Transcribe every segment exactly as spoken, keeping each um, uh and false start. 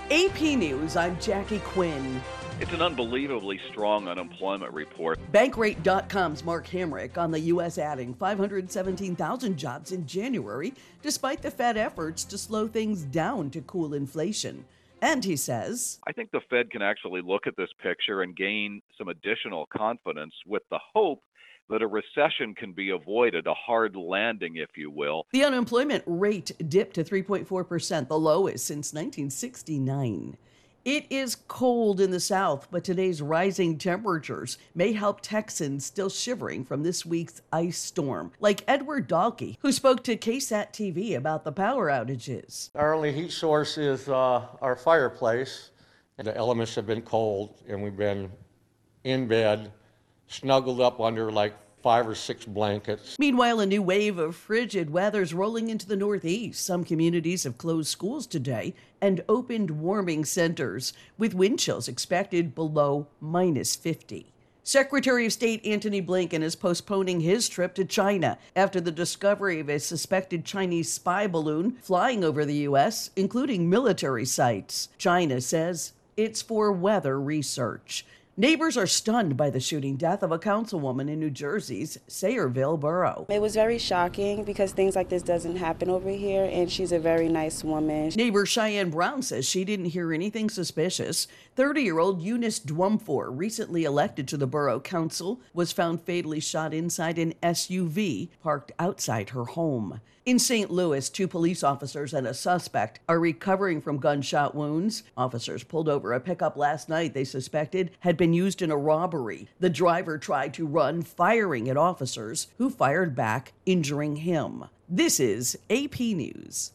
A P News, I'm Jackie Quinn. It's an unbelievably strong unemployment report. Bankrate dot com's Mark Hamrick on the U S adding five hundred seventeen thousand jobs in January, despite the Fed efforts to slow things down to cool inflation. And he says, I think the Fed can actually look at this picture and gain some additional confidence with the hope that a recession can be avoided, a hard landing, if you will. The unemployment rate dipped to three point four percent, the lowest since nineteen sixty-nine. It is cold in the South, but today's rising temperatures may help Texans still shivering from this week's ice storm, like Edward Dahlke, who spoke to K SAT T V about the power outages. Our only heat source is uh, our fireplace. The elements have been cold, and we've been in bed, snuggled up under like five or six blankets. Meanwhile, a new wave of frigid weather's rolling into the Northeast. Some communities have closed schools today and opened warming centers, with wind chills expected below minus fifty. Secretary of State Antony Blinken is postponing his trip to China after the discovery of a suspected Chinese spy balloon flying over the U S, including military sites. China says it's for weather research. Neighbors are stunned by the shooting death of a councilwoman in New Jersey's Sayreville borough. It was very shocking because things like this doesn't happen over here, and she's a very nice woman. Neighbor Cheyenne Brown says she didn't hear anything suspicious. thirty-year-old Eunice Dwumfor, recently elected to the borough council, was found fatally shot inside an S U V parked outside her home. In Saint Louis, two police officers and a suspect are recovering from gunshot wounds. Officers pulled over a pickup last night they suspected had been used in a robbery. The driver tried to run, firing at officers, who fired back, injuring him. This is A P News.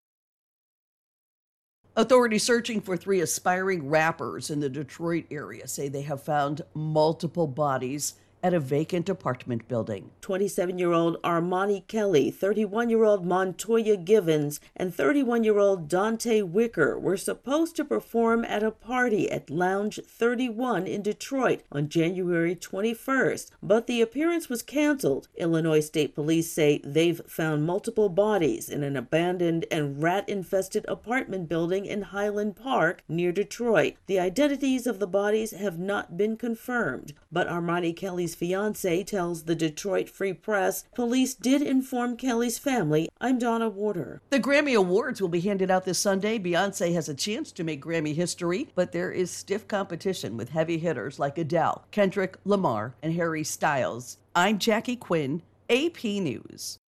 Authorities searching for three aspiring rappers in the Detroit area say they have found multiple bodies at a vacant apartment building. twenty-seven-year-old Armani Kelly, thirty-one-year-old Montoya Givens, and thirty-one-year-old Dante Wicker were supposed to perform at a party at Lounge thirty-one in Detroit on January twenty-first, but the appearance was canceled. Illinois State Police say they've found multiple bodies in an abandoned and rat-infested apartment building in Highland Park near Detroit. The identities of the bodies have not been confirmed, but Armani Kelly's fiance tells the Detroit Free Press police did inform Kelly's family. I'm Donna Warder. The Grammy Awards will be handed out this Sunday. Beyonce has a chance to make Grammy history, but there is stiff competition with heavy hitters like Adele, Kendrick Lamar, and Harry Styles. I'm Jackie Quinn, A P News.